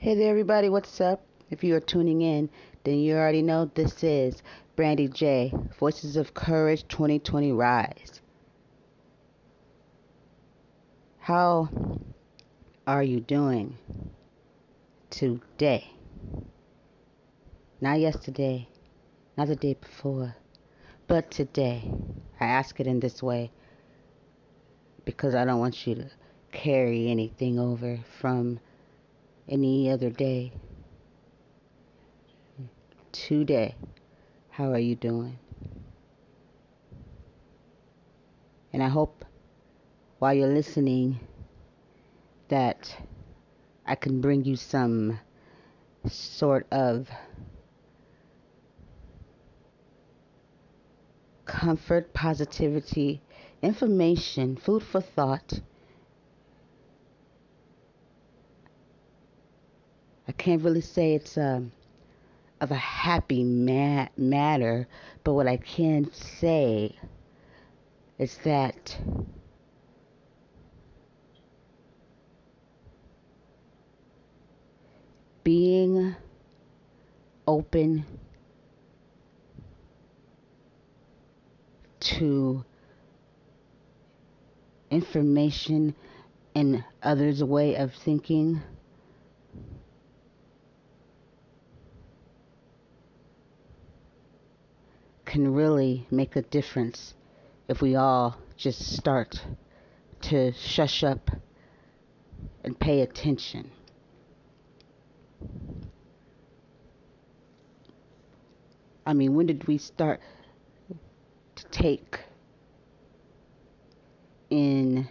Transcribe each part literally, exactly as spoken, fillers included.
Hey there, everybody. What's up? If you are tuning in, then you already know this is Brandy J, Voices of Courage twenty twenty Rise. How are you doing today? Not yesterday, not the day before, but today. I ask it in this way because I don't want you to carry anything over from any other day. Today, how are you doing? And I hope while you're listening that I can bring you some sort of comfort, positivity, information, food for thought. I can't really say it's um, of a happy ma- matter, but what I can say is that being open to information and others' way of thinking can really make a difference if we all just start to shush up and pay attention. I mean, when did we start to take in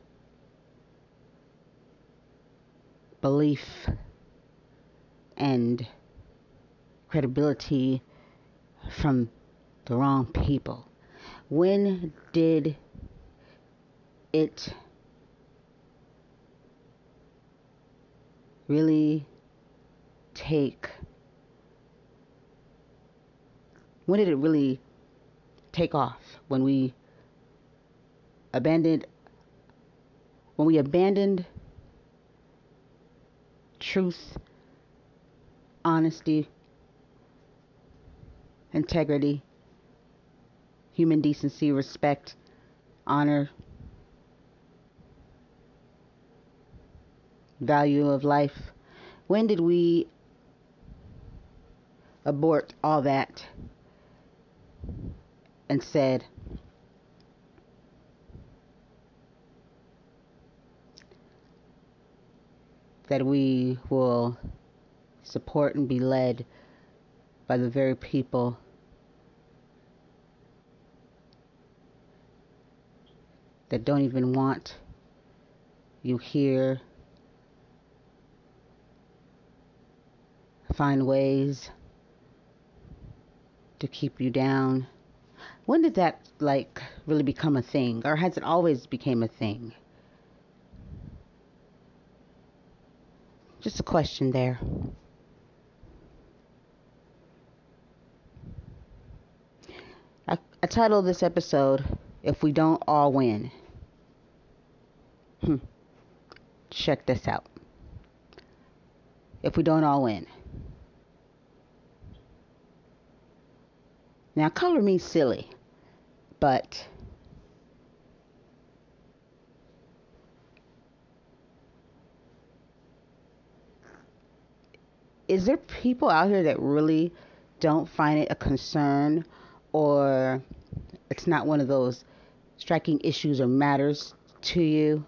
belief and credibility from the wrong people? When did it really take when did it really take off? When we abandoned when we abandoned truth, honesty, integrity, human decency, respect, honor, value of life. When did we abort all that and said, that we will support and be led by the very people that don't even want you here, find ways to keep you down? When did that like really become a thing, or has it always became a thing? Just a question there. I, I titled this episode, If We Don't All Win. Hmm. Check this out. If we don't all win. Now, color me silly, but is there people out here that really don't find it a concern, or it's not one of those striking issues or matters to you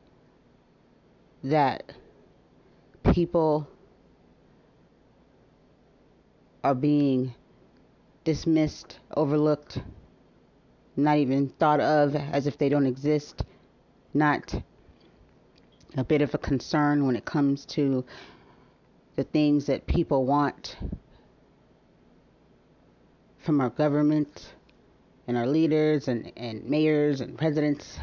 that people are being dismissed, overlooked, not even thought of, as if they don't exist, not a bit of a concern when it comes to the things that people want from our government and our leaders and, and mayors and presidents?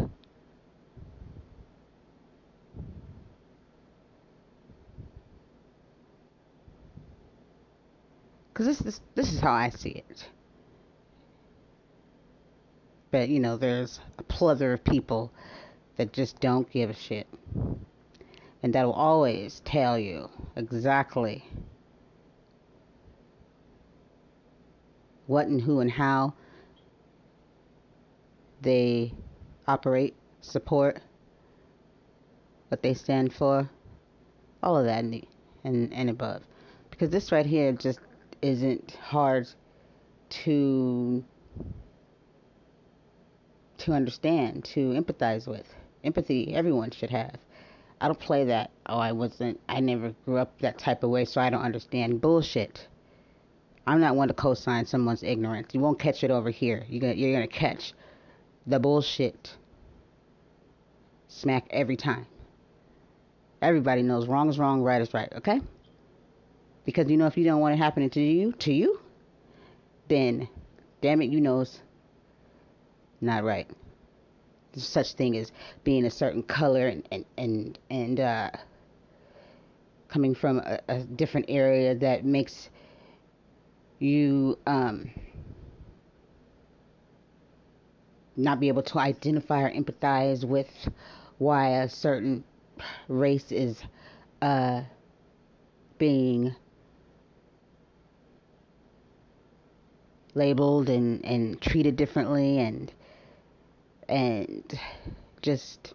Because this, this, this is how I see it. But, you know, there's a plethora of people that just don't give a shit. And that will always tell you exactly what and who and how they operate, support, what they stand for, all of that and, and, and above. Because this right here just isn't hard to to understand, to empathize with. Empathy, everyone should have. I don't play that, oh, I wasn't, I never grew up that type of way, so I don't understand. Bullshit. I'm not one to co-sign someone's ignorance. You won't catch it over here. You're gonna, you're gonna catch the bullshit smack every time. Everybody knows wrong is wrong, right is right, okay? Because you know if you don't want it happening to you, to you, then damn it, you know it's not right. There's such thing as being a certain color and and and, and uh, coming from a, a different area that makes you um, not be able to identify or empathize with why a certain race is uh, being labeled and, and treated differently and and just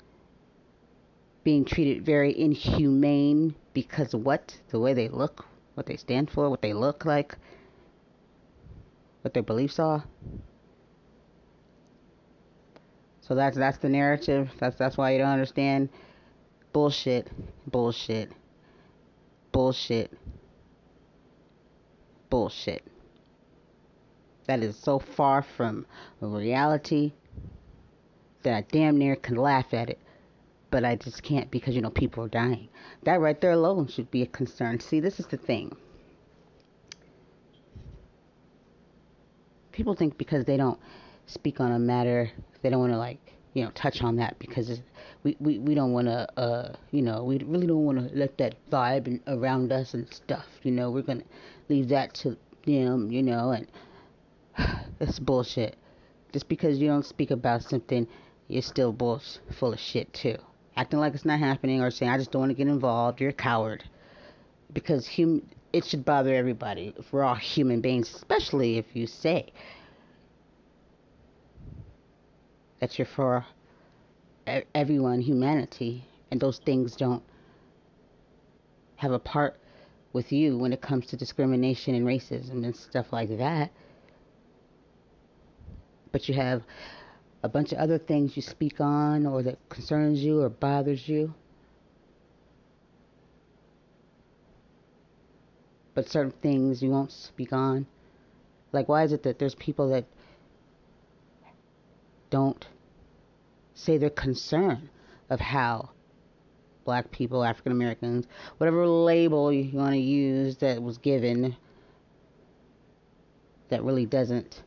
being treated very inhumane because of what? The way they look, what they stand for, what they look like, what their beliefs are. So that's that's the narrative. That's that's why you don't understand. Bullshit, bullshit, bullshit, bullshit. That is so far from reality that I damn near can laugh at it. But I just can't because, you know, people are dying. That right there alone should be a concern. See, this is the thing. People think because they don't speak on a matter, they don't want to, like, you know, touch on that because it's, we, we, we don't want to, uh, you know, we really don't want to let that vibe in, around us and stuff. You know, we're going to leave that to them, you know, and it's bullshit. Just because you don't speak about something, you're still bull full of shit, too. Acting like it's not happening or saying, I just don't want to get involved, you're a coward. Because hum- it should bother everybody if we're all human beings, especially if you say that you're for everyone, humanity, and those things don't have a part with you when it comes to discrimination and racism and stuff like that. But you have a bunch of other things you speak on or that concerns you or bothers you. But certain things you won't speak on. Like, why is it that there's people that don't say their concern of how black people, African Americans, whatever label you want to use that was given that really doesn't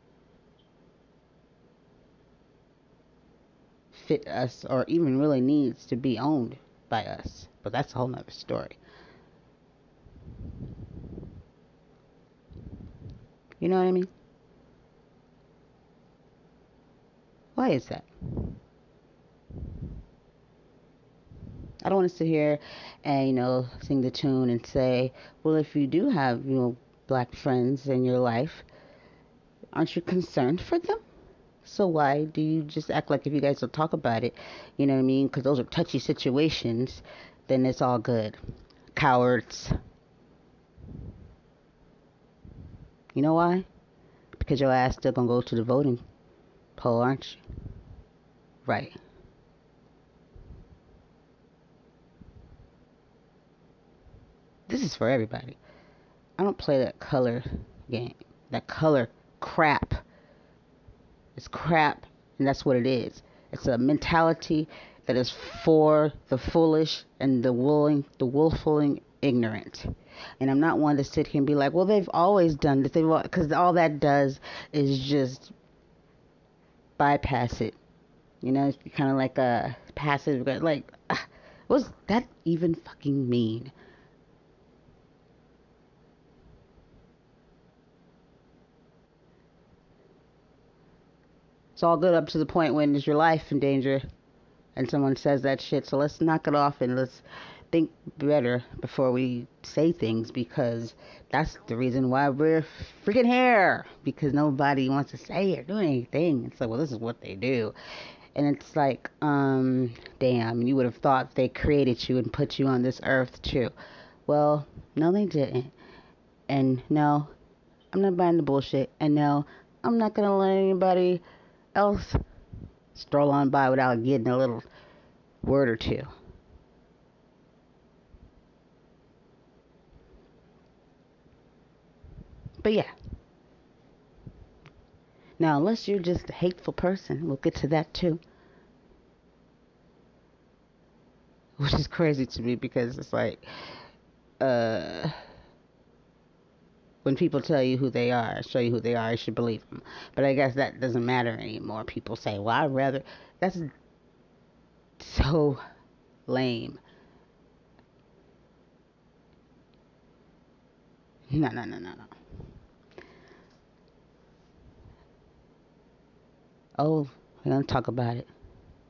fit us or even really needs to be owned by us. But that's a whole nother story. You know what I mean? Why is that? I don't want to sit here and, you know, sing the tune and say, well, if you do have, you know, black friends in your life, aren't you concerned for them? So why do you just act like if you guys don't talk about it, you know what I mean? Because those are touchy situations, then it's all good. Cowards. You know why? Because your ass still gonna go to the voting poll, aren't you? Right. This is for everybody. I don't play that color game. That color crap. It's crap, and that's what it is. It's a mentality that is for the foolish and the willing, the willfully ignorant. And I'm not one to sit here and be like, well, they've always done this, because all that does is just bypass it. You know, it's kind of like a passive, like, uh, what does that even fucking mean? It's all good up to the point when there's your life in danger. and someone says that shit. So let's knock it off and let's think better before we say things, because that's the reason why we're freaking here, because nobody wants to say or do anything. It's like, well, this is what they do. And it's like, um, damn, you would have thought they created you and put you on this earth too. Well, no, they didn't. And no, I'm not buying the bullshit. And no, I'm not going to let anybody else stroll on by without getting a little word or two. But yeah. Now, unless you're just a hateful person, we'll get to that too. Which is crazy to me, because it's like, uh, when people tell you who they are, show you who they are, you should believe them. But I guess that doesn't matter anymore. People say, well, I'd rather, that's so lame. No, no, no, no, no. Oh, we're going to talk about it.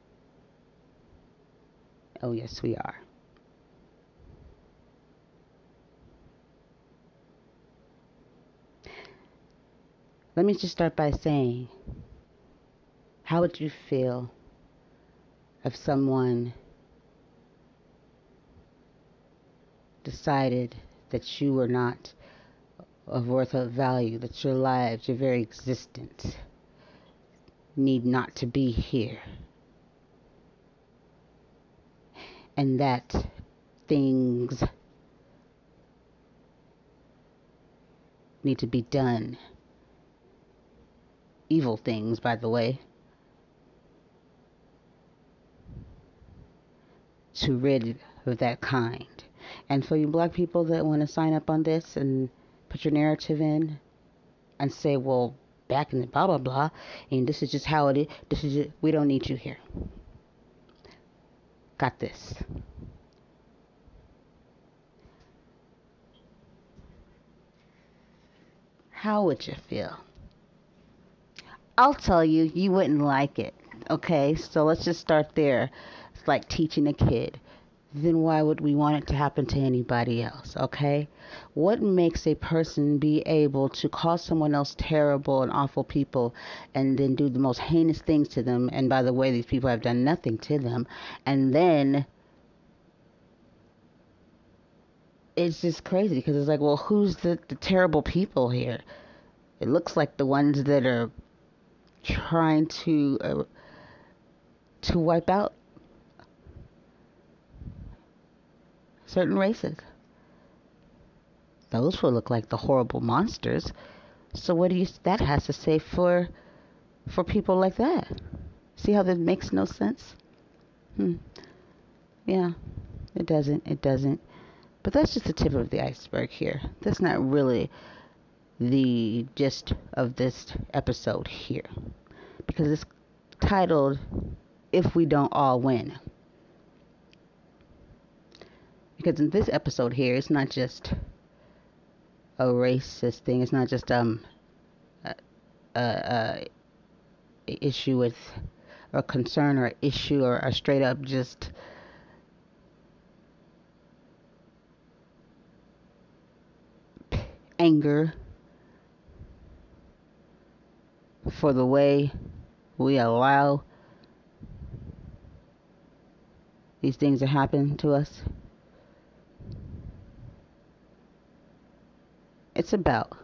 Oh, yes, we are. Let me just start by saying, how would you feel if someone decided that you were not of worth of value, that your lives, your very existence, need not to be here, and that things need to be done, evil things, by the way, to rid of that kind. And for you black people that want to sign up on this and put your narrative in and say, well, back in the blah blah blah, and this is just how it is, this is just, we don't need you here. Got this. How would you feel? I'll tell you, you wouldn't like it. Okay, so let's just start there. It's like teaching a kid. Then why would we want it to happen to anybody else? Okay, what makes a person be able to call someone else terrible and awful people, and then do the most heinous things to them? And by the way, these people have done nothing to them, and then it's just crazy, because it's like, well, who's the, the terrible people here? It looks like the ones that are trying to uh, to wipe out certain races. Those will look like the horrible monsters. So what do you that has to say for for people like that? See how that makes no sense? Hmm. Yeah, it doesn't. It doesn't. But that's just the tip of the iceberg here. That's not really the gist of this episode here, because it's titled "If We Don't All Win." Because in this episode here, it's not just a racist thing. It's not just um a, a, a issue with or concern or issue or a straight up just anger for the way we allow these things to happen to us. It's about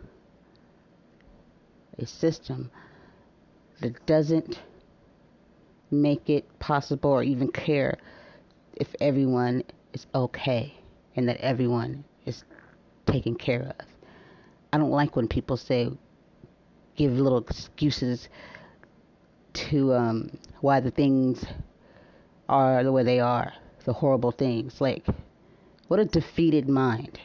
a system that doesn't make it possible or even care if everyone is okay and that everyone is taken care of. I don't like when people say, give little excuses to um, why the things are the way they are, the horrible things. Like, what a defeated mind.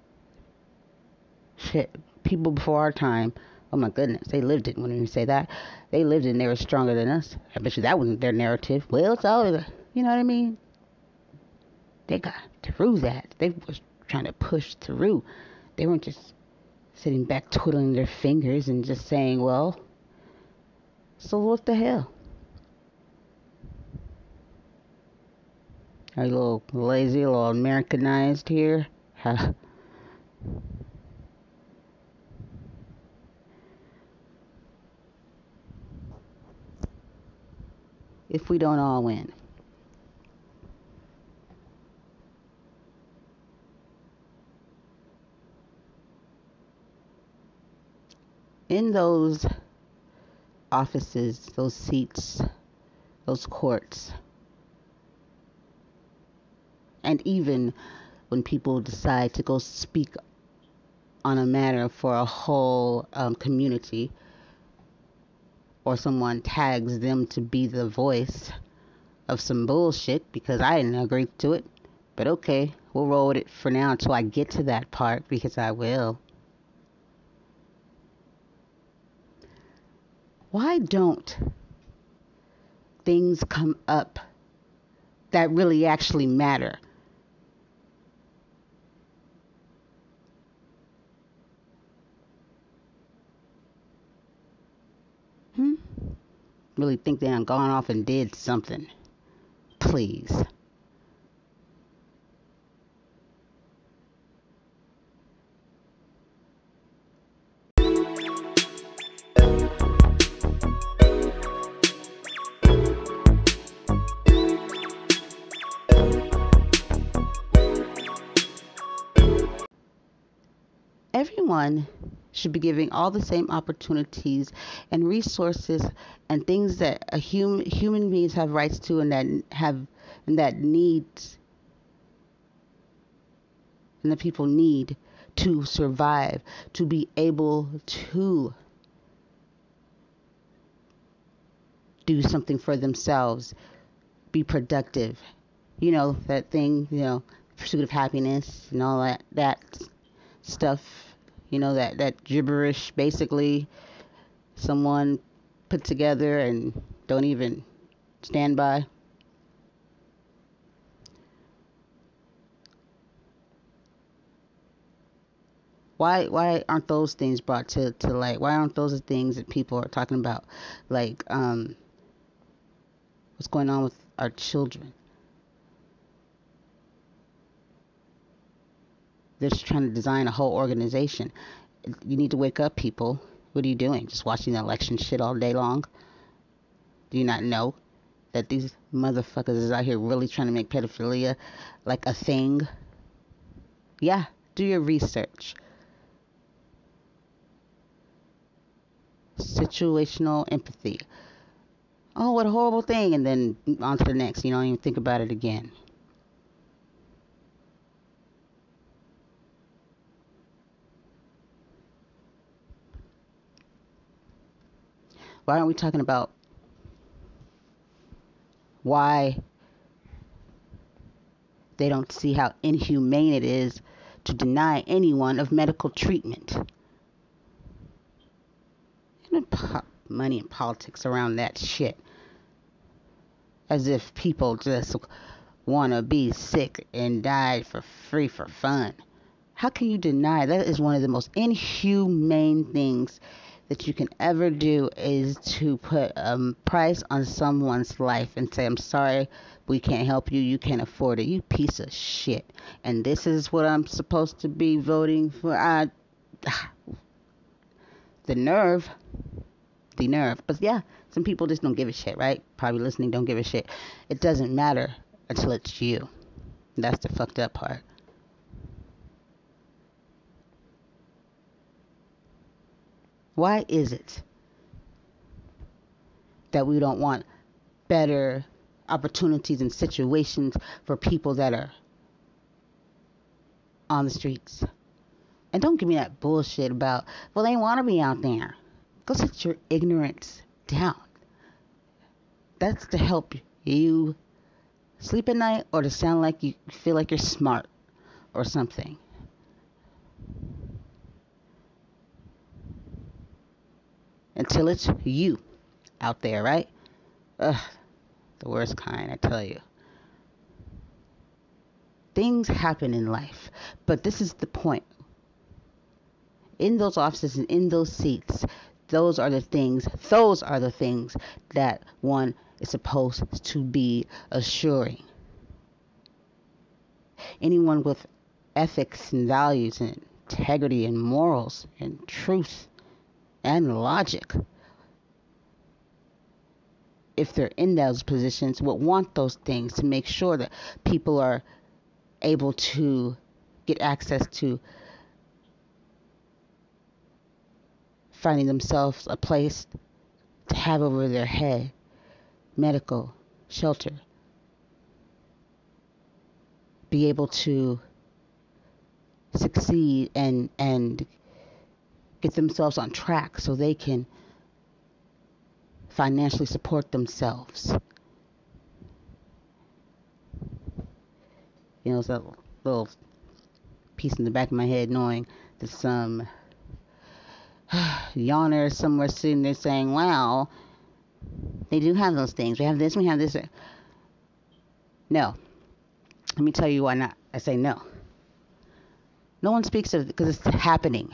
Shit, people before our time, oh my goodness, they lived it. When you say that, they lived it and they were stronger than us. I bet you that wasn't their narrative. Well, it's all, you know what I mean? They got through that. They was trying to push through. They weren't just sitting back twiddling their fingers and just saying, well, so what the hell? A little lazy, a little Americanized here. If we don't all win. In those offices, those seats, those courts, and even when people decide to go speak on a matter for a whole um, community, or someone tags them to be the voice of some bullshit because I didn't agree to it, but okay, we'll roll with it for now until I get to that part, because I will. Why don't things come up that really actually matter? Hmm? Really think they done gone off and did something? Please. Everyone should be giving all the same opportunities and resources and things that a hum, human beings have rights to, and that have and that needs and the people need to survive, to be able to do something for themselves, be productive. You know, that thing, you know, pursuit of happiness and all that that stuff, you know, that, that gibberish basically someone put together and don't even stand by. Why why aren't those things brought to, to light? Why aren't those the things that people are talking about? Like, um, what's going on with our children? They're just trying to design a whole organization. You need to wake up, people. What are you doing? Just watching the election shit all day long? Do you not know that these motherfuckers is out here really trying to make pedophilia like a thing? Yeah, do your research. Situational empathy. Oh, what a horrible thing. And then on to the next. You don't even think about it again. Why aren't we talking about why they don't see how inhumane it is to deny anyone of medical treatment? And pop money and politics around that shit. As if people just want to be sick and die for free for fun. How can you deny? That is one of the most inhumane things that you can ever do, is to put a price on someone's life and say, I'm sorry, we can't help you, you can't afford it, you piece of shit. And this is what I'm supposed to be voting for. I, the nerve. The nerve. But yeah, some people just don't give a shit, right? Probably listening don't give a shit. It doesn't matter until it's you. That's the fucked up part. Why is it that we don't want better opportunities and situations for people that are on the streets? And don't give me that bullshit about, well, they want to be out there. Go sit your ignorance down. That's to help you sleep at night, or to sound like you feel like you're smart or something. Until it's you out there, right? Ugh, the worst kind, I tell you. Things happen in life, but this is the point. In those offices and in those seats, those are the things, those are the things that one is supposed to be assuring. anyone with ethics and values and integrity and morals and truth and logic, if they're in those positions, would want those things to make sure that people are able to get access to finding themselves a place to have over their head, medical, shelter, be able to succeed and and get themselves on track so they can financially support themselves. You know, it's a little piece in the back of my head knowing that some yawner somewhere sitting there saying, wow, they do have those things. We have this, we have this. No. Let me tell you why not. I say no. No one speaks of it because it's happening.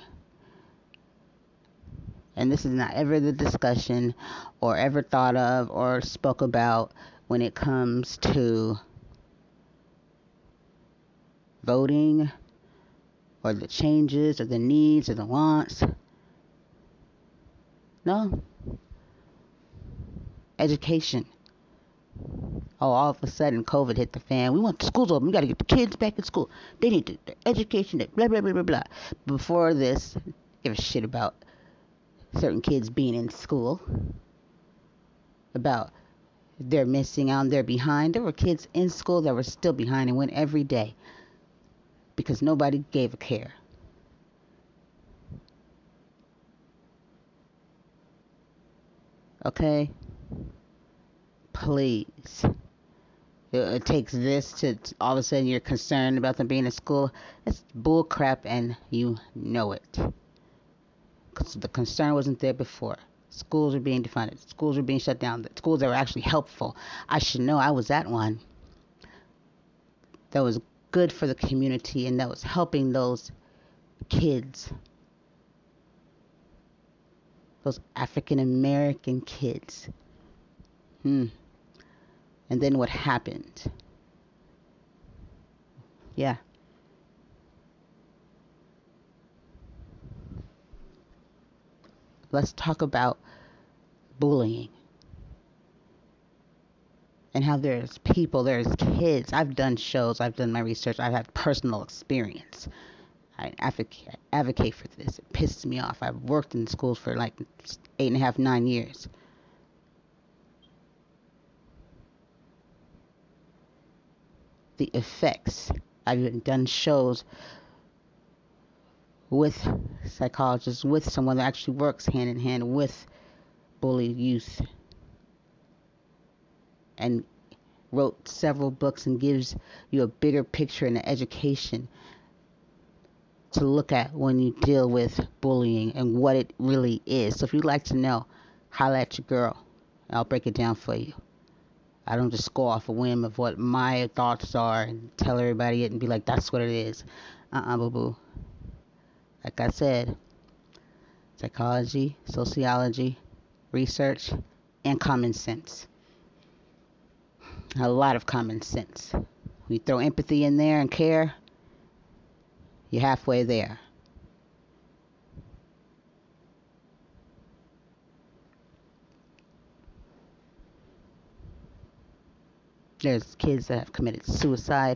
And this is not ever the discussion or ever thought of or spoke about when it comes to voting or the changes or the needs or the wants. No. Education. Oh, all of a sudden COVID hit the fan. We want the schools open. We got to get the kids back in school. They need the, the education, blah, blah, blah, blah, blah. Before this, give a shit about certain kids being in school, about they're missing out, they're behind. There were kids in school that were still behind and went every day because nobody gave a care. Okay? Please. It, it takes this to, to all of a sudden you're concerned about them being in school. It's bull crap and you know it. Because the concern wasn't there before. Schools are being defunded. Schools are being shut down. The schools that were actually helpful. I should know. I was at one that was good for the community and that was helping those kids. Those African American kids. Hmm. And then what happened? Yeah. Let's talk about bullying and how there's people, there's kids. I've done shows, I've done my research, I've had personal experience. I advocate, advocate for this. It pisses me off. I've worked in schools for like eight and a half, nine years. The effects. I've done shows with psychologists, with someone that actually works hand in hand with bullied youth, and wrote several books and gives you a bigger picture and an education to look at when you deal with bullying and what it really is. So if you'd like to know, holla at your girl. I'll break it down for you. I don't just go off a whim of what my thoughts are and tell everybody it and be like, that's what it is. Uh-uh, boo-boo. Like I said, psychology, sociology, research, and common sense. A lot of common sense. We throw empathy in there and care, you're halfway there. There's kids that have committed suicide.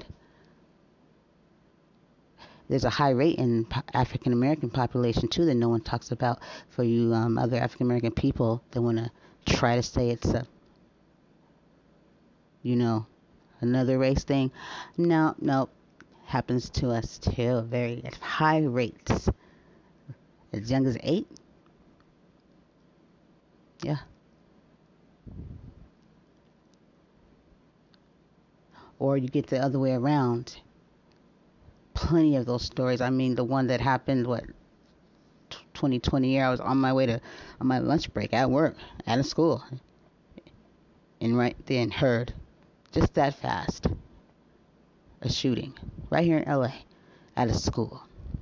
There's a high rate in African American population too that no one talks about. For you um, other African American people that want to try to say it's a, you know, another race thing. No, no, happens to us too. Very at high rates. As young as eight. Yeah. Or you get the other way around. Plenty of those stories. I mean, the one that happened, what, twenty twenty year, I was on my way to, on my lunch break at work, at a school. And right then heard, just that fast, a shooting right here in L A at a school.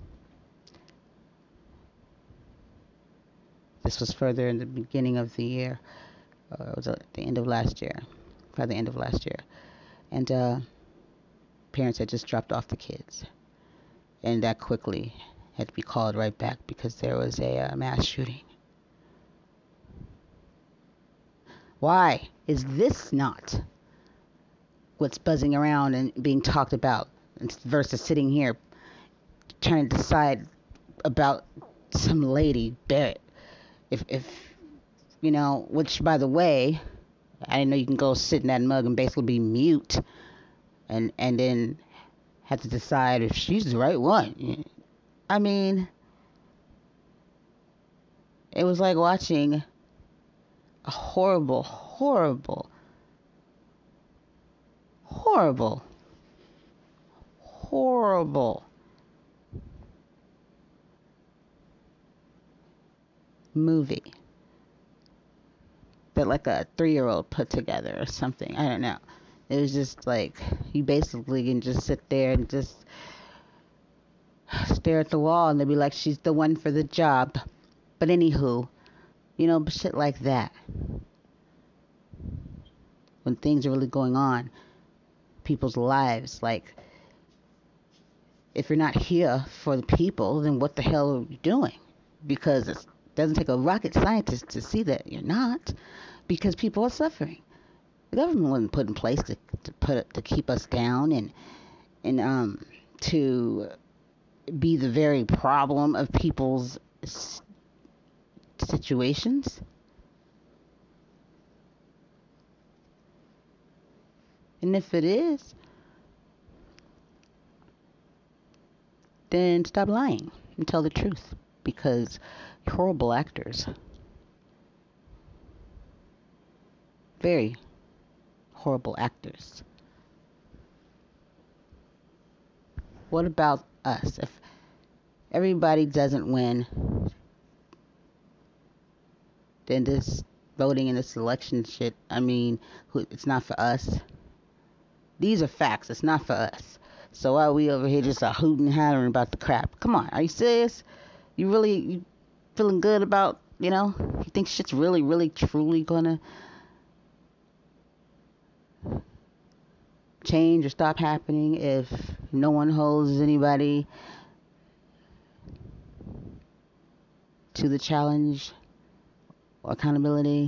This was further in the beginning of the year. Uh, it was at the end of last year, by the end of last year. And uh, parents had just dropped off the kids, and that quickly had to be called right back because there was a uh, mass shooting. Why is this not what's buzzing around and being talked about versus sitting here trying to decide about some lady Barrett? If, if you know, which by the way, I didn't know you can go sit in that mug and basically be mute and and then have to decide if she's the right one. I mean, it was like watching a horrible, horrible, horrible, horrible movie that like a three-year-old put together or something. I don't know. It was just like you basically can just sit there and just stare at the wall and they'd be like, she's the one for the job. But anywho, you know, shit like that. When things are really going on, people's lives, like, if you're not here for the people, then what the hell are you doing? Because it doesn't take a rocket scientist to see that you're not, because people are suffering. The government wasn't put in place to, to put to keep us down and and um to be the very problem of people's s- situations. And if it is, then stop lying and tell the truth, because you're horrible actors. Very horrible actors. What about us? If everybody doesn't win, then this voting and this election shit, I mean, it's not for us. These are facts. It's not for us. So why are we over here just a hooting and hollering about the crap? Come on, are you serious? You really you feeling good about, you know? You think shit's really, really, truly gonna change or stop happening if no one holds anybody to the challenge or accountability?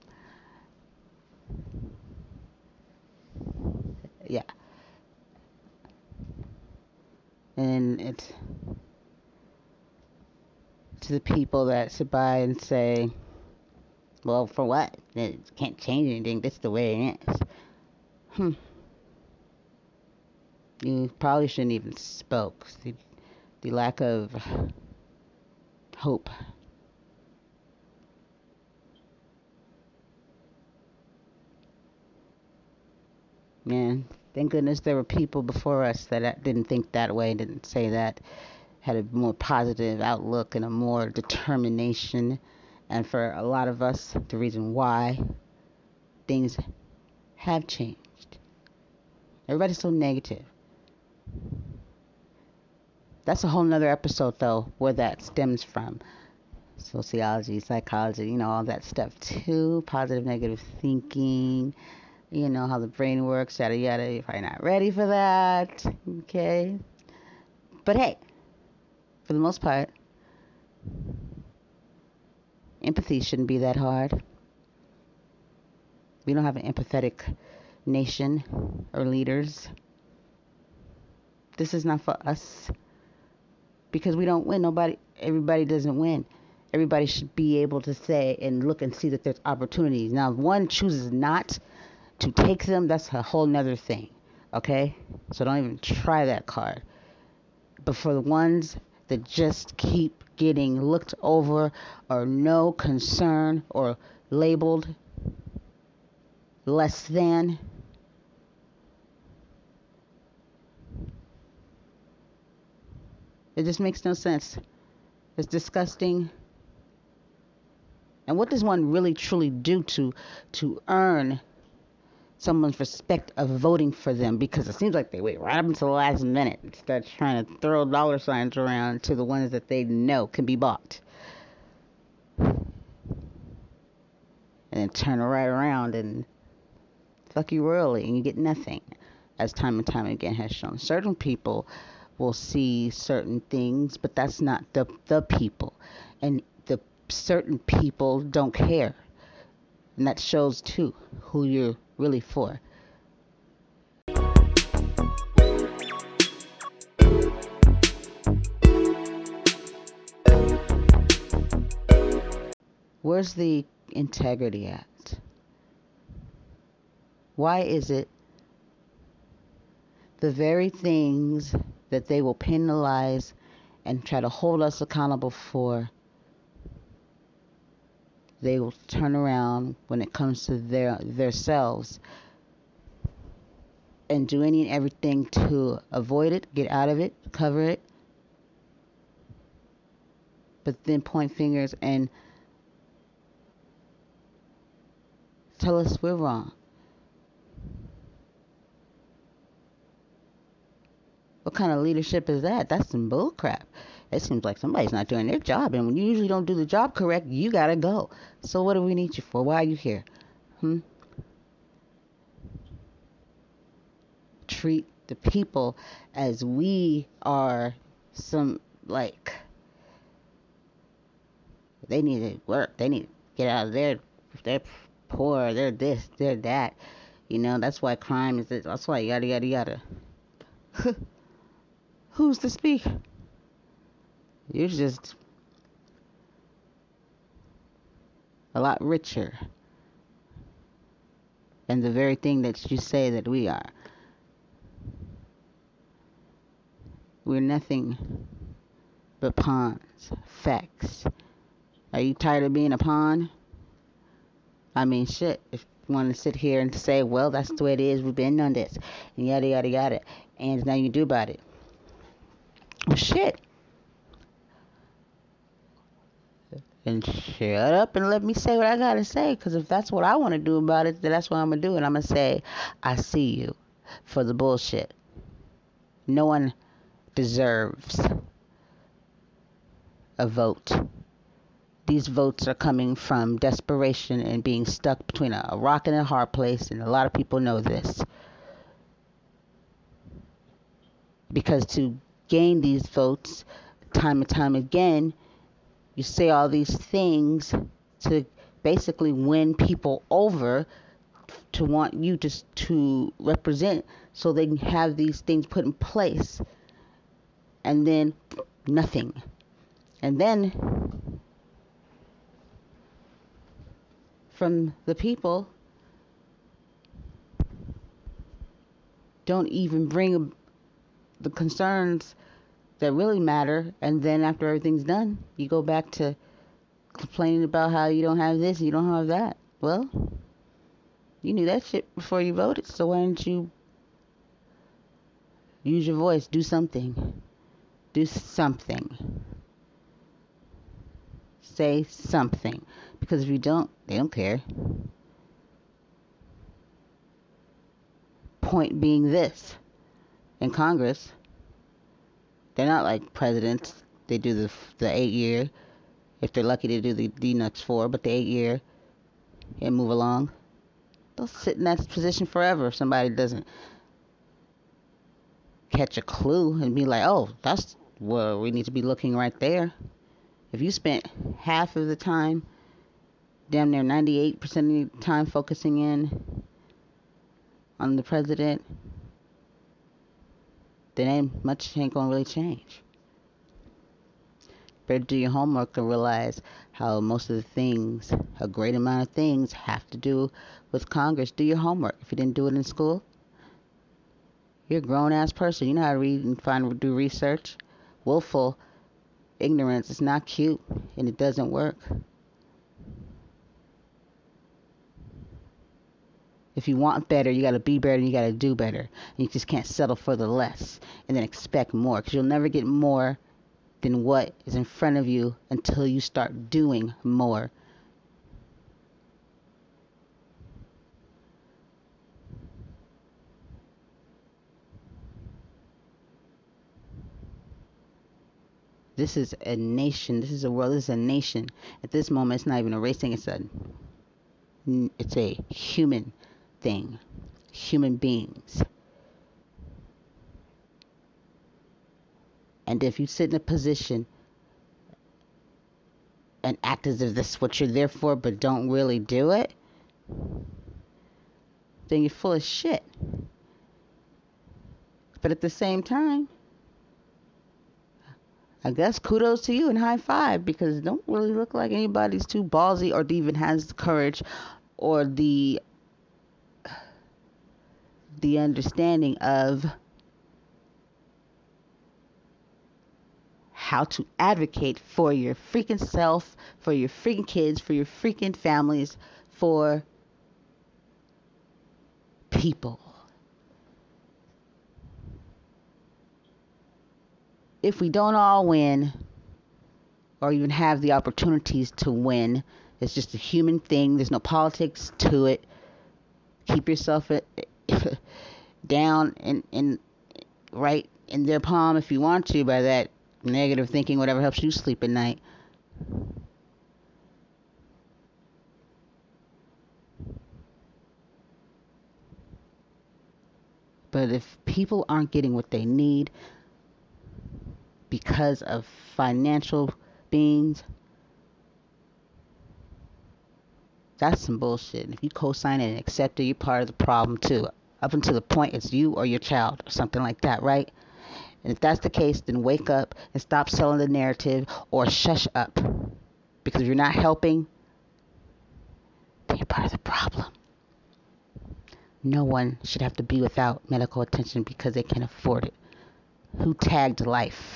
Yeah. And it's to the people that sit by and say, well, for what? It can't change anything. That's the way it is. Hmm. You probably shouldn't even spoke. The, the lack of hope. Man, thank goodness there were people before us that didn't think that way, didn't say that, had a more positive outlook and a more determination. And for a lot of us, the reason why things have changed. Everybody's so negative. That's a whole nother episode, though, where that stems from. Sociology, psychology, you know, all that stuff, too. Positive, negative thinking. You know, how the brain works, yada, yada. You're probably not ready for that. Okay? But hey, for the most part, empathy shouldn't be that hard. We don't have an empathetic nation or leaders. This is not for us. Because we don't win. Nobody, everybody doesn't win. Everybody should be able to say and look and see that there's opportunities. Now, if one chooses not to take them, that's a whole nother thing. Okay? So don't even try that card. But for the ones that just keep getting looked over or no concern or labeled less than, it just makes no sense. It's disgusting. And what does one really truly do to to earn someone's respect of voting for them? Because it seems like they wait right up until the last minute and start trying to throw dollar signs around to the ones that they know can be bought. And then turn right around and fuck you royally and you get nothing. as time and time again has shown. Certain people will see certain things, but that's not the the people. And the certain people don't care. And that shows too who you're really for. Where's the integrity at? Why is it the very things that they will penalize and try to hold us accountable for, they will turn around when it comes to their their selves and do any and everything to avoid it, get out of it, cover it, but then point fingers and tell us we're wrong. What kind of leadership is that? That's some bull crap. It seems like somebody's not doing their job, and when you usually don't do the job correct, you gotta go. So what do we need you for? Why are you here? Hmm? Treat the people as we are some, like, they need to work. They need to get out of there. They're poor. They're this. They're that. You know, that's why crime is this. That's why yada, yada, yada. Who's to speak? You're just a lot richer than the very thing that you say that we are. We're nothing but pawns. Facts. Are you tired of being a pawn? I mean, shit. If you want to sit here and say, well, that's the way it is, we've been on this, and yada, yada, yada, and there's nothing you do about it. Well, shit. And shut up and let me say what I gotta say, because if that's what I want to do about it, then that's what I'm gonna do. And I'm gonna say, I see you for the bullshit. No one deserves a vote. These votes are coming from desperation and being stuck between a rock and a hard place, and a lot of people know this. Because to gain these votes time and time again, you say all these things to basically win people over to want you to to represent, so they can have these things put in place, and then nothing. And then from the people don't even bring the concerns that really matter, and then after everything's done, you go back to complaining about how you don't have this, you don't have that. Well, you knew that shit before you voted, so why didn't you use your voice? Do something. Do something. Say something. Because if you don't, they don't care. Point being this. In Congress, they're not like presidents. They do the the eight year. If they're lucky to do the D nuts four, but the eight year and move along. They'll sit in that position forever if somebody doesn't catch a clue and be like, oh, that's where we need to be looking right there. If you spent half of the time, damn near ninety-eight percent of the time focusing in on the president, then ain't much ain't gonna really change. Better do your homework and realize how most of the things, a great amount of things, have to do with Congress. Do your homework. If you didn't do it in school, you're a grown-ass person. You know how to read and find, do research. Willful ignorance is not cute, and it doesn't work. If you want better, you got to be better, and you got to do better. And you just can't settle for the less and then expect more, because you'll never get more than what is in front of you until you start doing more. This is a nation. This is a world. This is a nation. At this moment, it's not even a race thing. It's a, it's a human thing. Human beings. And if you sit in a position and act as if this is what you're there for, but don't really do it, then you're full of shit. But at the same time, I guess kudos to you and high five, because it don't really look like anybody's too ballsy or even has the courage or the the understanding of how to advocate for your freaking self, for your freaking kids, for your freaking families, for people. If we don't all win, or even have the opportunities to win, it's just a human thing. There's no politics to it. Keep yourself down and, and right in their palm if you want to, by that negative thinking, whatever helps you sleep at night. But if people aren't getting what they need because of financial beings, that's some bullshit. And if you co-sign it and accept it, you're part of the problem too. Up until the point it's you or your child or something like that, right? And if that's the case, then wake up and stop selling the narrative, or shush up. Because if you're not helping, then you're part of the problem. No one should have to be without medical attention because they can't afford it. Who tagged life?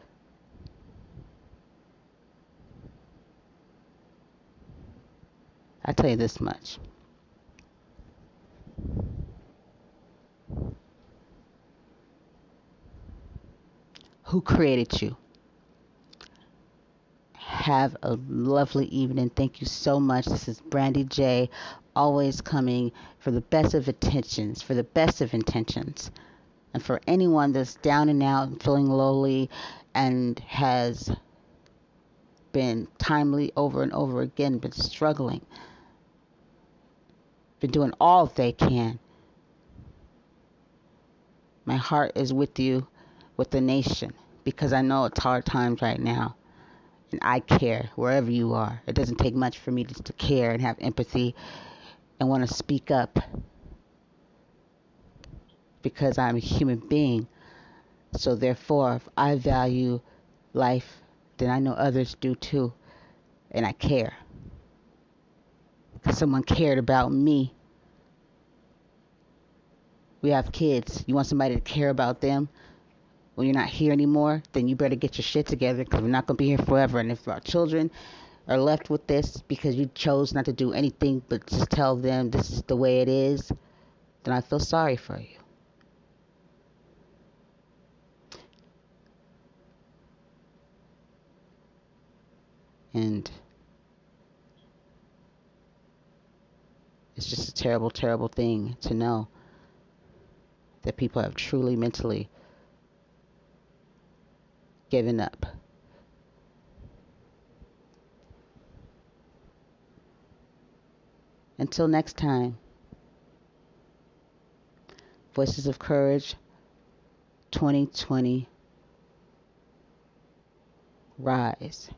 I tell you this much. Who created you? Have a lovely evening. Thank you so much. This is Brandy J, always coming for the best of intentions, for the best of intentions. And for anyone that's down and out and feeling lowly and has been timely over and over again, been struggling, been doing all they can, my heart is with you, with the nation, because I know it's hard times right now. And I care wherever you are. It doesn't take much for me just to care and have empathy and want to speak up, because I'm a human being. So therefore, if I value life, then I know others do too. And I care. Because someone cared about me. We have kids. You want somebody to care about them when you're not here anymore? Then you better get your shit together, because we're not going to be here forever. And if our children are left with this because you chose not to do anything but just tell them this is the way it is, then I feel sorry for you. And it's just a terrible, terrible thing to know that people have truly mentally given up. Until next time, Voices of Courage twenty twenty, rise.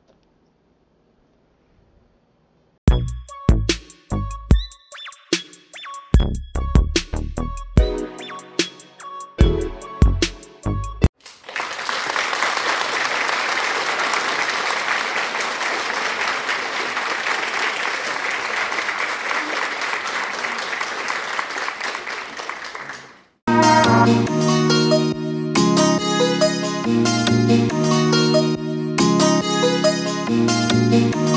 Thank you.